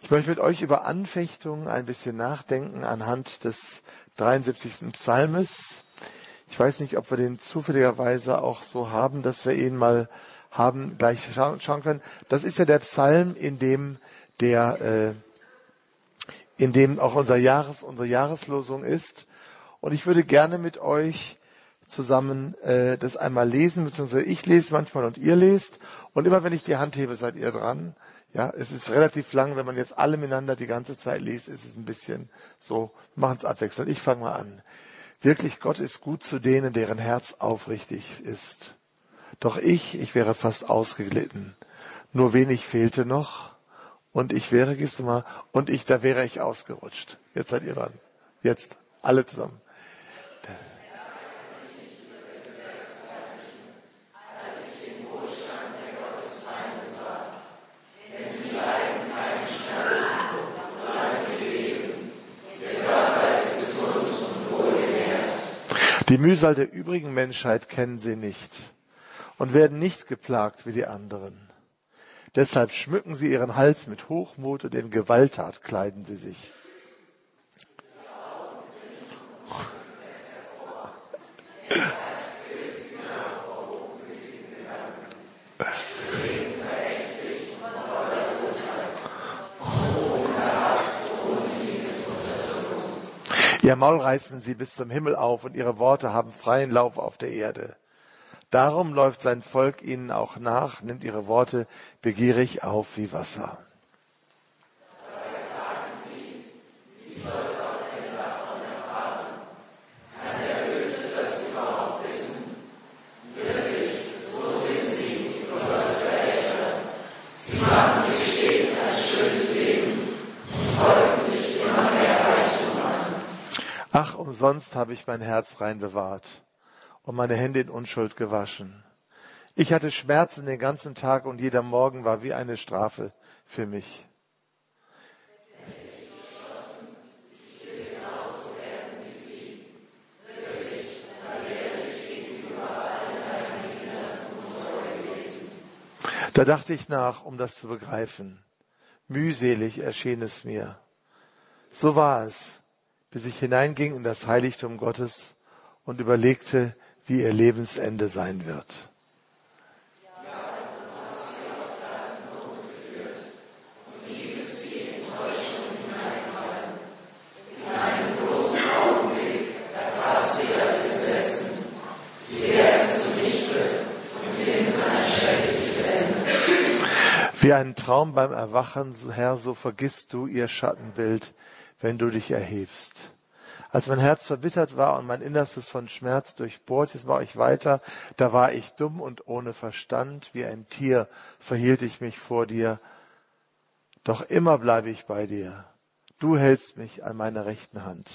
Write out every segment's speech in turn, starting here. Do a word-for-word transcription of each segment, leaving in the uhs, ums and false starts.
Ich möchte mit euch über Anfechtungen ein bisschen nachdenken anhand des dreiundsiebzigsten Psalmes. Ich weiß nicht, ob wir den zufälligerweise auch so haben, dass wir ihn mal haben, gleich schauen, schauen können. Das ist ja der Psalm, in dem der, äh, in dem auch unser Jahres, unsere Jahreslosung ist. Und ich würde gerne mit euch zusammen äh, das einmal lesen, beziehungsweise ich lese manchmal und ihr lest. Und immer wenn ich die Hand hebe, seid ihr dran. Ja, es ist relativ lang, wenn man jetzt alle miteinander die ganze Zeit liest, ist es ein bisschen so, wir machen es abwechselnd. Ich fange mal an. Wirklich, Gott ist gut zu denen, deren Herz aufrichtig ist. Doch ich, ich wäre fast ausgeglitten. Nur wenig fehlte noch. Und ich wäre, gehst du mal, und ich, da wäre ich ausgerutscht. Jetzt seid ihr dran. Jetzt, alle zusammen. Die Mühsal der übrigen Menschheit kennen sie nicht und werden nicht geplagt wie die anderen. Deshalb schmücken sie ihren Hals mit Hochmut und in Gewalttat kleiden sie sich. Ihr Maul reißen sie bis zum Himmel auf und ihre Worte haben freien Lauf auf der Erde. Darum läuft sein Volk ihnen auch nach, nimmt ihre Worte begierig auf wie Wasser. Ach, umsonst habe ich mein Herz rein bewahrt und meine Hände in Unschuld gewaschen. Ich hatte Schmerzen den ganzen Tag und jeder Morgen war wie eine Strafe für mich. Da dachte ich nach, um das zu begreifen. Mühselig erschien es mir. So war es, bis ich hineinging in das Heiligtum Gottes und überlegte, wie ihr Lebensende sein wird. Wie einen Traum beim Erwachen, Herr, so vergisst du ihr Schattenbild, wenn du dich erhebst. Als mein Herz verbittert war und mein Innerstes von Schmerz durchbohrt, jetzt mache ich weiter, da war ich dumm und ohne Verstand, wie ein Tier verhielt ich mich vor dir. Doch immer bleibe ich bei dir. Du hältst mich an meiner rechten Hand.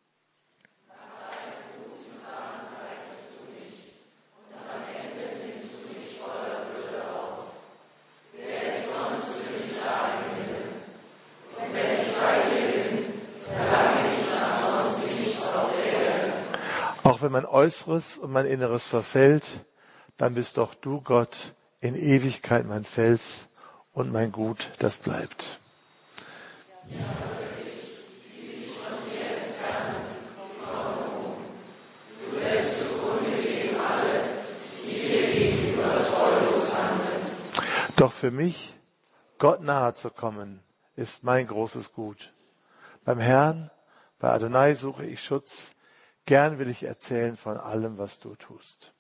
Auch wenn mein Äußeres und mein Inneres verfällt, dann bist doch du, Gott, in Ewigkeit mein Fels und mein Gut, das bleibt. Doch für mich, Gott nahe zu kommen, ist mein großes Gut. Beim Herrn, bei Adonai suche ich Schutz. Gern will ich erzählen von allem, was du tust.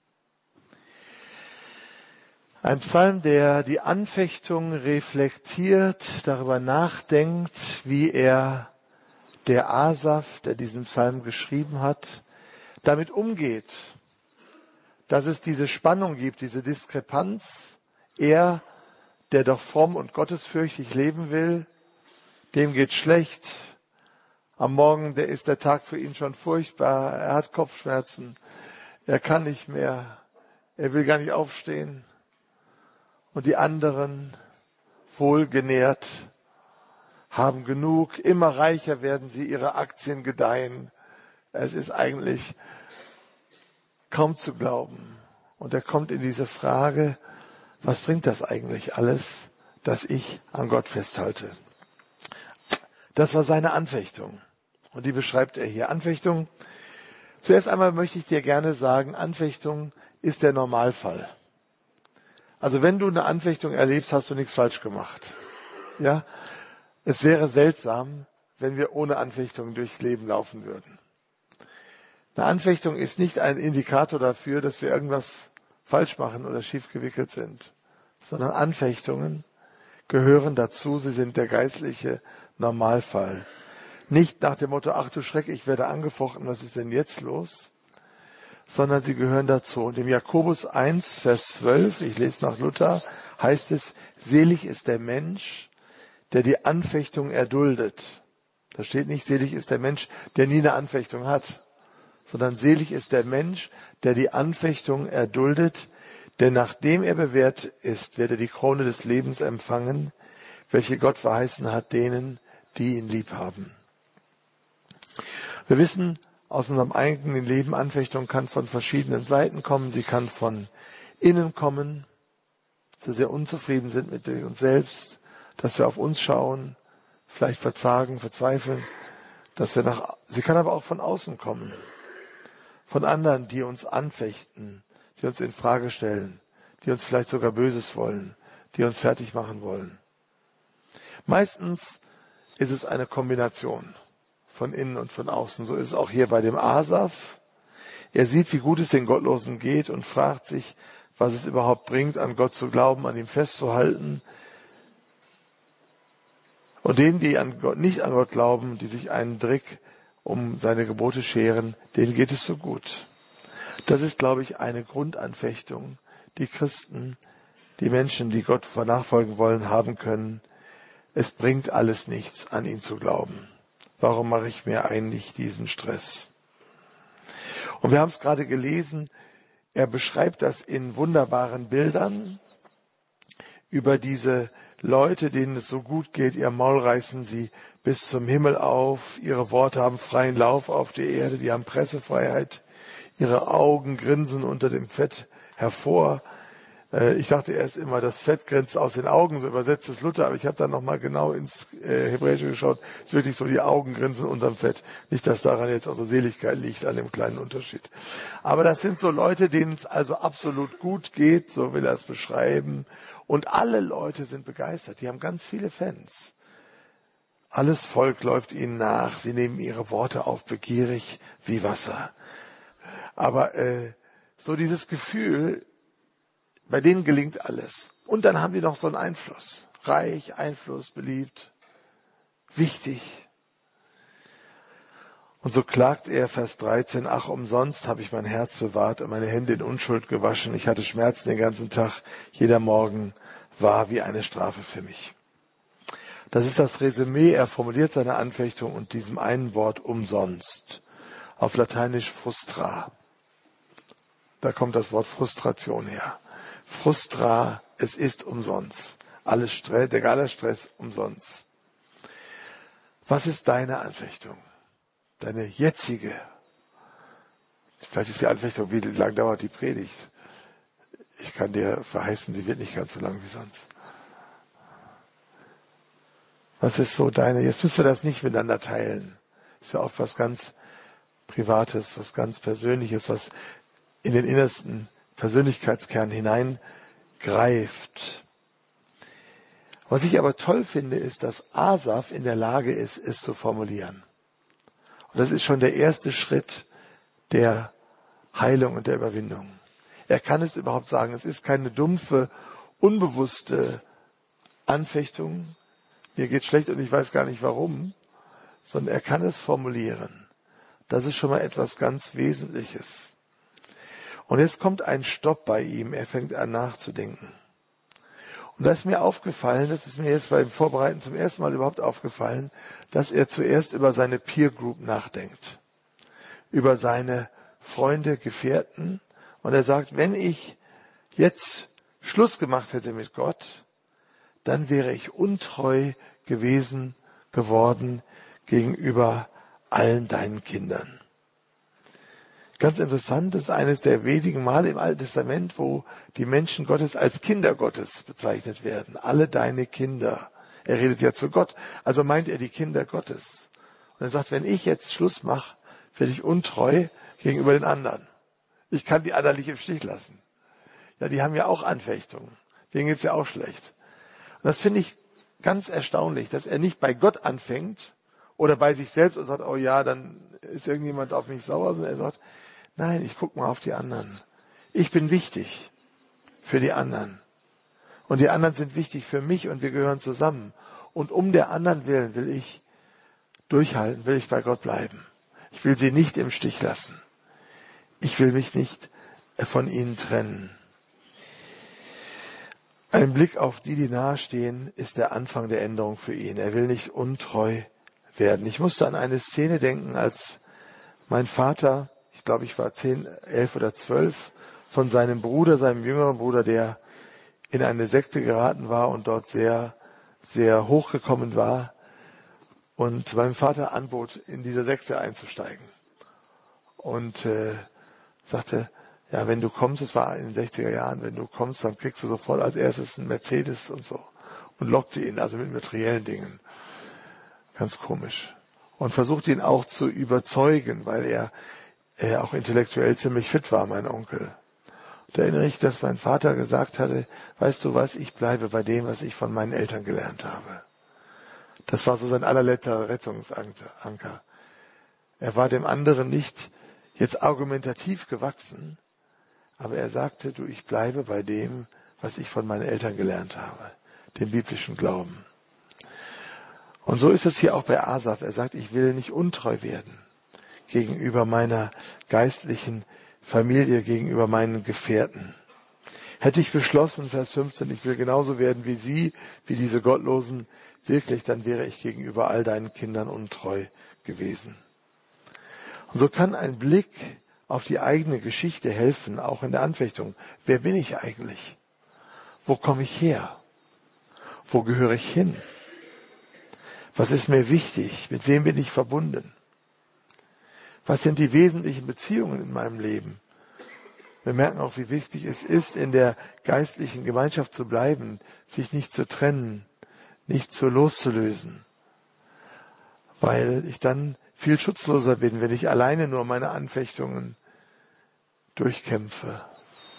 Ein Psalm, der die Anfechtung reflektiert, darüber nachdenkt, wie er, der Asaf, der diesen Psalm geschrieben hat, damit umgeht, dass es diese Spannung gibt, diese Diskrepanz. Er, der doch fromm und gottesfürchtig leben will, dem geht schlecht. Am Morgen, der ist der Tag für ihn schon furchtbar. Er hat Kopfschmerzen. Er kann nicht mehr. Er will gar nicht aufstehen. Und die anderen, wohlgenährt, haben genug. Immer reicher werden sie, ihre Aktien gedeihen. Es ist eigentlich kaum zu glauben. Und er kommt in diese Frage, was bringt das eigentlich alles, dass ich an Gott festhalte? Das war seine Anfechtung. Und die beschreibt er hier. Anfechtung, zuerst einmal möchte ich dir gerne sagen, Anfechtung ist der Normalfall. Also wenn du eine Anfechtung erlebst, hast du nichts falsch gemacht. Ja, es wäre seltsam, wenn wir ohne Anfechtung durchs Leben laufen würden. Eine Anfechtung ist nicht ein Indikator dafür, dass wir irgendwas falsch machen oder schief gewickelt sind, sondern Anfechtungen gehören dazu. Sie sind der geistliche Normalfall. Nicht nach dem Motto, ach du Schreck, ich werde angefochten, was ist denn jetzt los? Sondern sie gehören dazu. Und im Jakobus eins, Vers zwölf, ich lese nach Luther, heißt es, selig ist der Mensch, der die Anfechtung erduldet. Da steht nicht, selig ist der Mensch, der nie eine Anfechtung hat, sondern selig ist der Mensch, der die Anfechtung erduldet, denn nachdem er bewährt ist, wird er die Krone des Lebens empfangen, welche Gott verheißen hat denen, die ihn lieb haben. Wir wissen aus unserem eigenen Leben, Anfechtung kann von verschiedenen Seiten kommen. Sie kann von innen kommen, dass wir sehr unzufrieden sind mit uns selbst, dass wir auf uns schauen, vielleicht verzagen, verzweifeln, dass wir nach, sie kann aber auch von außen kommen, von anderen, die uns anfechten, die uns in Frage stellen, die uns vielleicht sogar Böses wollen, die uns fertig machen wollen. Meistens ist es eine Kombination von innen und von außen. So ist es auch hier bei dem Asaf. Er sieht, wie gut es den Gottlosen geht und fragt sich, was es überhaupt bringt, an Gott zu glauben, an ihm festzuhalten. Und denen, die an Gott, nicht an Gott glauben, die sich einen Trick um seine Gebote scheren, denen geht es so gut. Das ist, glaube ich, eine Grundanfechtung, die Christen, die Menschen, die Gott nachfolgen wollen, haben können. Es bringt alles nichts, an ihn zu glauben. Warum mache ich mir eigentlich diesen Stress? Und wir haben es gerade gelesen, er beschreibt das in wunderbaren Bildern über diese Leute, denen es so gut geht, ihr Maul reißen sie bis zum Himmel auf, ihre Worte haben freien Lauf auf der Erde, die haben Pressefreiheit, ihre Augen grinsen unter dem Fett hervor. Ich dachte erst immer, das Fett grinst aus den Augen, so übersetzt es Luther, aber ich habe dann nochmal genau ins Hebräische geschaut. Es ist wirklich so, die Augen grinsen unterm Fett. Nicht, dass daran jetzt unsere Seligkeit liegt, an dem kleinen Unterschied. Aber das sind so Leute, denen es also absolut gut geht, so will er es beschreiben. Und alle Leute sind begeistert, die haben ganz viele Fans. Alles Volk läuft ihnen nach, sie nehmen ihre Worte auf, begierig wie Wasser. Aber äh, so dieses Gefühl, bei denen gelingt alles. Und dann haben die noch so einen Einfluss. Reich, Einfluss, beliebt, wichtig. Und so klagt er, Vers dreizehn, ach, umsonst habe ich mein Herz bewahrt und meine Hände in Unschuld gewaschen. Ich hatte Schmerzen den ganzen Tag. Jeder Morgen war wie eine Strafe für mich. Das ist das Resümee. Er formuliert seine Anfechtung und diesem einen Wort umsonst. Auf Lateinisch frustra. Da kommt das Wort Frustration her. Frustra, es ist umsonst. Alles Stress, der ganze Stress umsonst. Was ist deine Anfechtung? Deine jetzige? Vielleicht ist die Anfechtung, wie lang dauert die Predigt? Ich kann dir verheißen, sie wird nicht ganz so lang wie sonst. Was ist so deine? Jetzt müssen wir das nicht miteinander teilen. Das ist ja auch was ganz Privates, was ganz Persönliches, was in den innersten Persönlichkeitskern hineingreift. Was ich aber toll finde, ist, dass Asaf in der Lage ist, es zu formulieren. Und das ist schon der erste Schritt der Heilung und der Überwindung. Er kann es überhaupt sagen. Es ist keine dumpfe, unbewusste Anfechtung. Mir geht's schlecht und ich weiß gar nicht warum, sondern er kann es formulieren. Das ist schon mal etwas ganz Wesentliches. Und jetzt kommt ein Stopp bei ihm. Er fängt an nachzudenken. Und da ist mir aufgefallen, das ist mir jetzt beim Vorbereiten zum ersten Mal überhaupt aufgefallen, dass er zuerst über seine Peer Group nachdenkt. Über seine Freunde, Gefährten. Und er sagt, wenn ich jetzt Schluss gemacht hätte mit Gott, dann wäre ich untreu gewesen, geworden gegenüber allen deinen Kindern. Ganz interessant, das ist eines der wenigen Male im Alten Testament, wo die Menschen Gottes als Kinder Gottes bezeichnet werden. Alle deine Kinder Er redet ja zu Gott. Also meint er die Kinder Gottes. Und er sagt, wenn ich jetzt Schluss mache, werde ich untreu gegenüber den anderen. Ich kann die anderen nicht im Stich lassen. Ja, die haben ja auch Anfechtungen. Denen geht's ja auch schlecht. Und das finde ich ganz erstaunlich, dass er nicht bei Gott anfängt oder bei sich selbst und sagt, oh ja, dann ist irgendjemand auf mich sauer, sondern er sagt, nein, ich gucke mal auf die anderen. Ich bin wichtig für die anderen. Und die anderen sind wichtig für mich und wir gehören zusammen. Und um der anderen willen will ich durchhalten, will ich bei Gott bleiben. Ich will sie nicht im Stich lassen. Ich will mich nicht von ihnen trennen. Ein Blick auf die, die nahestehen, ist der Anfang der Änderung für ihn. Er will nicht untreu werden. Ich musste an eine Szene denken, als mein Vater, ich glaube, ich war zehn, elf oder zwölf, von seinem Bruder, seinem jüngeren Bruder, der in eine Sekte geraten war und dort sehr, sehr hochgekommen war, und meinem Vater anbot, in diese Sekte einzusteigen. Und äh, sagte, ja, wenn du kommst, es war in den sechziger Jahren, wenn du kommst, dann kriegst du sofort als erstes einen Mercedes und so. Und lockte ihn also mit materiellen Dingen. Ganz komisch. Und versuchte ihn auch zu überzeugen, weil er, er auch intellektuell ziemlich fit war, mein Onkel. Da erinnere ich, dass mein Vater gesagt hatte, weißt du was, ich bleibe bei dem, was ich von meinen Eltern gelernt habe. Das war so sein allerletzter Rettungsanker. Er war dem anderen nicht jetzt argumentativ gewachsen, aber er sagte, du, ich bleibe bei dem, was ich von meinen Eltern gelernt habe, dem biblischen Glauben. Und so ist es hier auch bei Asaf. Er sagt, ich will nicht untreu werden gegenüber meiner geistlichen Familie, gegenüber meinen Gefährten. Hätte ich beschlossen, Vers fünfzehn, ich will genauso werden wie sie, wie diese Gottlosen, wirklich, dann wäre ich gegenüber all deinen Kindern untreu gewesen. Und so kann ein Blick auf die eigene Geschichte helfen, auch in der Anfechtung. Wer bin ich eigentlich? Wo komme ich her? Wo gehöre ich hin? Was ist mir wichtig? Mit wem bin ich verbunden? Was sind die wesentlichen Beziehungen in meinem Leben? Wir merken auch, wie wichtig es ist, in der geistlichen Gemeinschaft zu bleiben, sich nicht zu trennen, nicht so loszulösen, weil ich dann viel schutzloser bin, wenn ich alleine nur meine Anfechtungen durchkämpfe.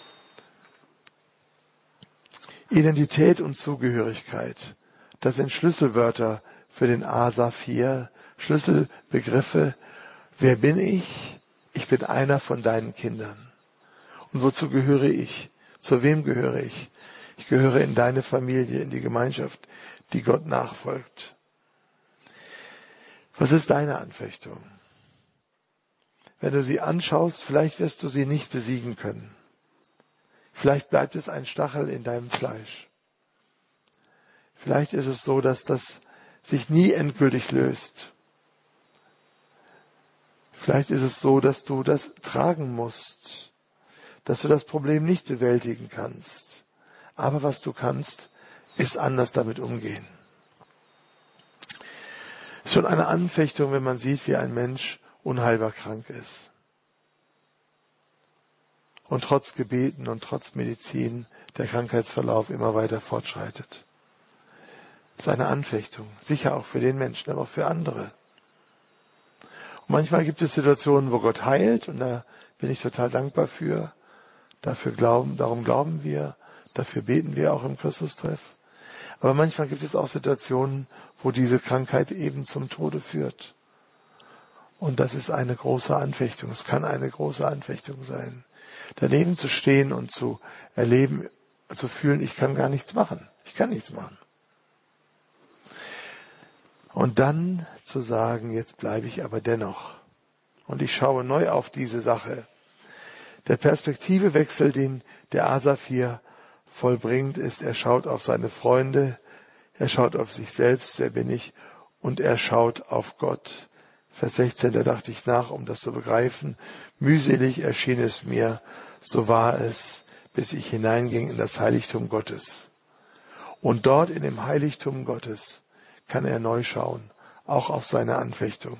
Identität und Zugehörigkeit, das sind Schlüsselwörter für den Asaf hier, Schlüsselbegriffe. Wer bin ich? Ich bin einer von deinen Kindern. Und wozu gehöre ich? Zu wem gehöre ich? Ich gehöre in deine Familie, in die Gemeinschaft, die Gott nachfolgt. Was ist deine Anfechtung? Wenn du sie anschaust, vielleicht wirst du sie nicht besiegen können. Vielleicht bleibt es ein Stachel in deinem Fleisch. Vielleicht ist es so, dass das sich nie endgültig löst. Vielleicht ist es so, dass du das tragen musst, dass du das Problem nicht bewältigen kannst. Aber was du kannst, ist anders damit umgehen. Es ist schon eine Anfechtung, wenn man sieht, wie ein Mensch unheilbar krank ist. Und trotz Gebeten und trotz Medizin der Krankheitsverlauf immer weiter fortschreitet. Das ist eine Anfechtung, sicher auch für den Menschen, aber auch für andere. Und manchmal gibt es Situationen, wo Gott heilt, und da bin ich total dankbar für. Dafür glauben, darum glauben wir, dafür beten wir auch im Christustreff. Aber manchmal gibt es auch Situationen, wo diese Krankheit eben zum Tode führt. Und das ist eine große Anfechtung. Es kann eine große Anfechtung sein. Daneben zu stehen und zu erleben, zu fühlen, ich kann gar nichts machen. Ich kann nichts machen. Und dann zu sagen, jetzt bleibe ich aber dennoch. Und ich schaue neu auf diese Sache. Der Perspektivewechsel, den der Asaf hier vollbringt, ist, er schaut auf seine Freunde, er schaut auf sich selbst, wer bin ich, und er schaut auf Gott. Vers sechzehn, da dachte ich nach, um das zu begreifen. Mühselig erschien es mir, so war es, bis ich hineinging in das Heiligtum Gottes. Und dort in dem Heiligtum Gottes kann er neu schauen, auch auf seine Anfechtung.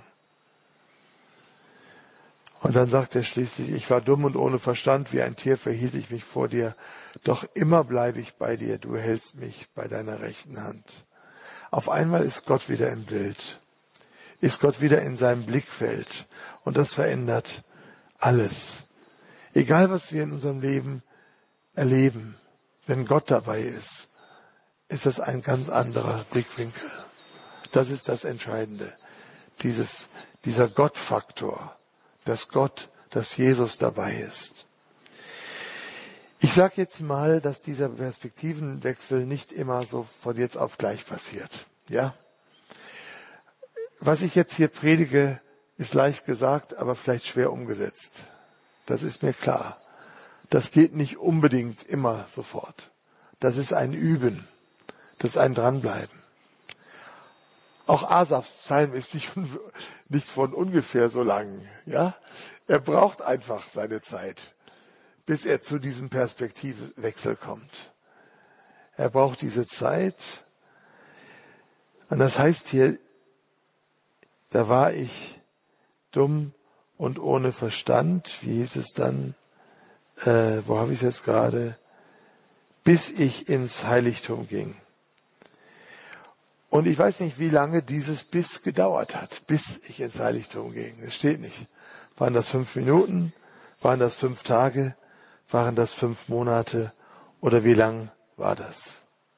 Und dann sagt er schließlich, ich war dumm und ohne Verstand, wie ein Tier verhielt ich mich vor dir, doch immer bleibe ich bei dir, du hältst mich bei deiner rechten Hand. Auf einmal ist Gott wieder im Bild, ist Gott wieder in seinem Blickfeld und das verändert alles. Egal, was wir in unserem Leben erleben, wenn Gott dabei ist, ist das ein ganz anderer Blickwinkel. Das ist das Entscheidende, dieses, dieser Gottfaktor, dass Gott, dass Jesus dabei ist. Ich sage jetzt mal, dass dieser Perspektivenwechsel nicht immer so von jetzt auf gleich passiert. Ja? Was ich jetzt hier predige, ist leicht gesagt, aber vielleicht schwer umgesetzt. Das ist mir klar. Das geht nicht unbedingt immer sofort. Das ist ein Üben. Das ist ein Dranbleiben. Auch Asafs Psalm ist nicht, nicht von ungefähr so lang. Ja? Er braucht einfach seine Zeit, bis er zu diesem Perspektivwechsel kommt. Er braucht diese Zeit. Und das heißt hier, da war ich dumm und ohne Verstand. Wie hieß es dann? Äh, wo habe ich es jetzt gerade? Bis ich ins Heiligtum ging. Und ich weiß nicht, wie lange dieses Bis gedauert hat, bis ich ins Heiligtum ging. Es steht nicht. Waren das fünf Minuten? Waren das fünf Tage? Waren das fünf Monate? Oder wie lang war das?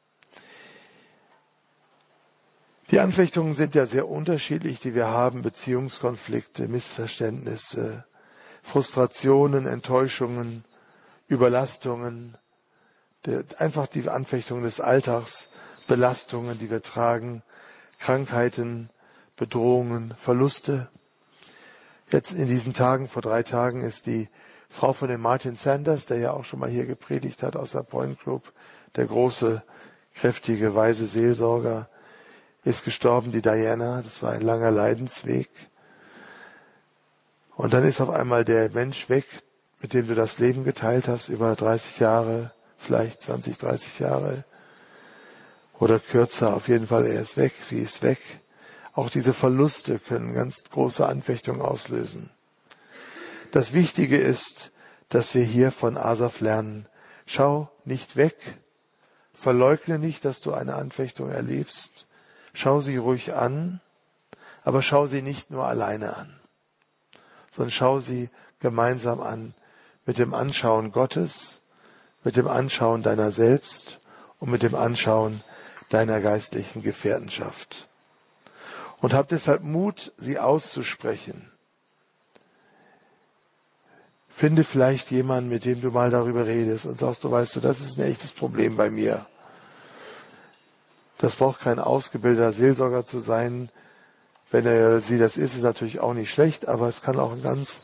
Die Anfechtungen sind ja sehr unterschiedlich, die wir haben. Beziehungskonflikte, Missverständnisse, Frustrationen, Enttäuschungen, Überlastungen. Einfach die Anfechtungen des Alltags. Belastungen, die wir tragen, Krankheiten, Bedrohungen, Verluste. Jetzt in diesen Tagen, vor drei Tagen, ist die Frau von dem Martin Sanders, der ja auch schon mal hier gepredigt hat aus der Point Group, der große, kräftige, weise Seelsorger, ist gestorben, die Diana. Das war ein langer Leidensweg. Und dann ist auf einmal der Mensch weg, mit dem du das Leben geteilt hast, über dreißig Jahre, vielleicht zwanzig, dreißig Jahre. Oder kürzer, auf jeden Fall, er ist weg, sie ist weg. Auch diese Verluste können ganz große Anfechtungen auslösen. Das Wichtige ist, dass wir hier von Asaf lernen. Schau nicht weg, verleugne nicht, dass du eine Anfechtung erlebst. Schau sie ruhig an, aber schau sie nicht nur alleine an, sondern schau sie gemeinsam an mit dem Anschauen Gottes, mit dem Anschauen deiner selbst und mit dem Anschauen deiner geistlichen Gefährtenschaft. Und hab deshalb Mut, sie auszusprechen. Finde vielleicht jemanden, mit dem du mal darüber redest und sagst, du weißt du, das ist ein echtes Problem bei mir. Das braucht kein ausgebildeter Seelsorger zu sein. Wenn er oder sie das ist, ist natürlich auch nicht schlecht, aber es kann auch ein ganz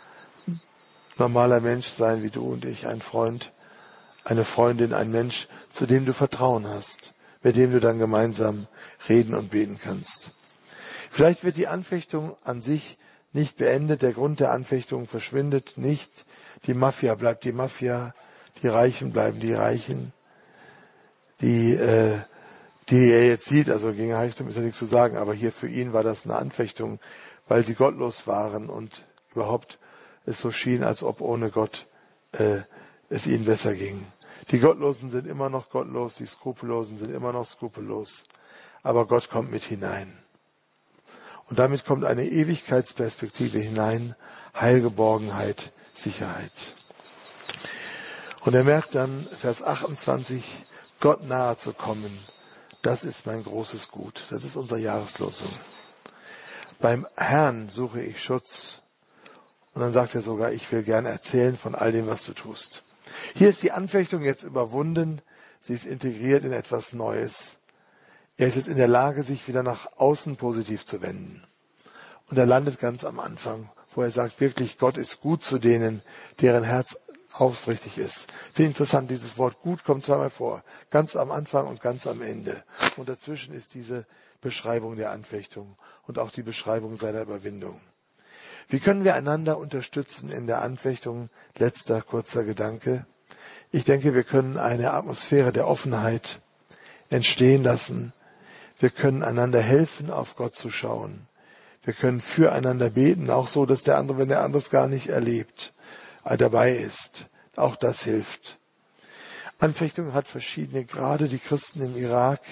normaler Mensch sein, wie du und ich, ein Freund, eine Freundin, ein Mensch, zu dem du Vertrauen hast, mit dem du dann gemeinsam reden und beten kannst. Vielleicht wird die Anfechtung an sich nicht beendet, der Grund der Anfechtung verschwindet nicht, die Mafia bleibt die Mafia, die Reichen bleiben die Reichen, die, äh, die er jetzt sieht, also gegen Reichtum ist ja nichts zu sagen, aber hier für ihn war das eine Anfechtung, weil sie gottlos waren und überhaupt es so schien, als ob ohne Gott äh, es ihnen besser ging. Die Gottlosen sind immer noch gottlos, die Skrupellosen sind immer noch skrupellos. Aber Gott kommt mit hinein. Und damit kommt eine Ewigkeitsperspektive hinein, Heilgeborgenheit, Sicherheit. Und er merkt dann, Vers achtundzwanzig, Gott nahe zu kommen, das ist mein großes Gut. Das ist unsere Jahreslosung. Beim Herrn suche ich Schutz. Und dann sagt er sogar, ich will gern erzählen von all dem, was du tust. Hier ist die Anfechtung jetzt überwunden. Sie ist integriert in etwas Neues. Er ist jetzt in der Lage, sich wieder nach außen positiv zu wenden. Und er landet ganz am Anfang, wo er sagt, wirklich, Gott ist gut zu denen, deren Herz aufrichtig ist. Finde ich interessant, dieses Wort gut kommt zweimal vor. Ganz am Anfang und ganz am Ende. Und dazwischen ist diese Beschreibung der Anfechtung und auch die Beschreibung seiner Überwindung. Wie können wir einander unterstützen in der Anfechtung? Letzter kurzer Gedanke. Ich denke, wir können eine Atmosphäre der Offenheit entstehen lassen. Wir können einander helfen, auf Gott zu schauen. Wir können füreinander beten, auch so, dass der andere, wenn der andere es gar nicht erlebt, dabei ist. Auch das hilft. Anfechtung hat verschiedene Grade. Die Christen im Irak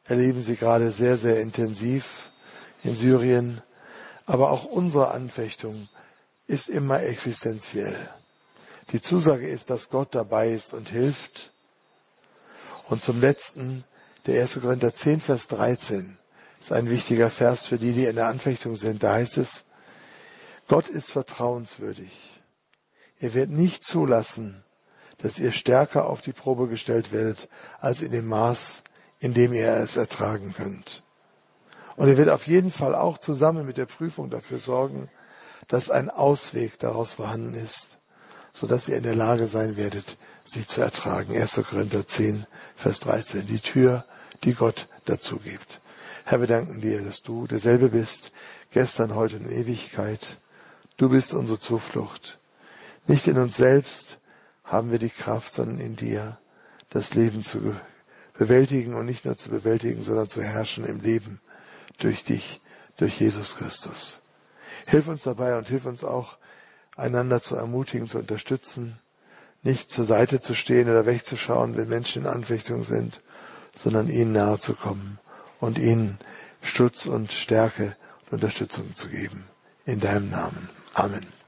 erleben sie gerade sehr, sehr intensiv in Syrien. Aber auch unsere Anfechtung ist immer existenziell. Die Zusage ist, dass Gott dabei ist und hilft. Und zum Letzten, der erste Korinther zehn, Vers dreizehn, ist ein wichtiger Vers für die, die in der Anfechtung sind. Da heißt es, Gott ist vertrauenswürdig. Er wird nicht zulassen, dass ihr stärker auf die Probe gestellt werdet, als in dem Maß, in dem ihr es ertragen könnt. Und er wird auf jeden Fall auch zusammen mit der Prüfung dafür sorgen, dass ein Ausweg daraus vorhanden ist, sodass ihr in der Lage sein werdet, sie zu ertragen. erster Korinther zehn, Vers dreizehn, die Tür, die Gott dazu gibt. Herr, wir danken dir, dass du derselbe bist, gestern, heute und in Ewigkeit. Du bist unsere Zuflucht. Nicht in uns selbst haben wir die Kraft, sondern in dir, das Leben zu bewältigen und nicht nur zu bewältigen, sondern zu herrschen im Leben durch dich, durch Jesus Christus. Hilf uns dabei und hilf uns auch, einander zu ermutigen, zu unterstützen, nicht zur Seite zu stehen oder wegzuschauen, wenn Menschen in Anfechtung sind, sondern ihnen nahe zu kommen und ihnen Schutz und Stärke und Unterstützung zu geben. In deinem Namen. Amen.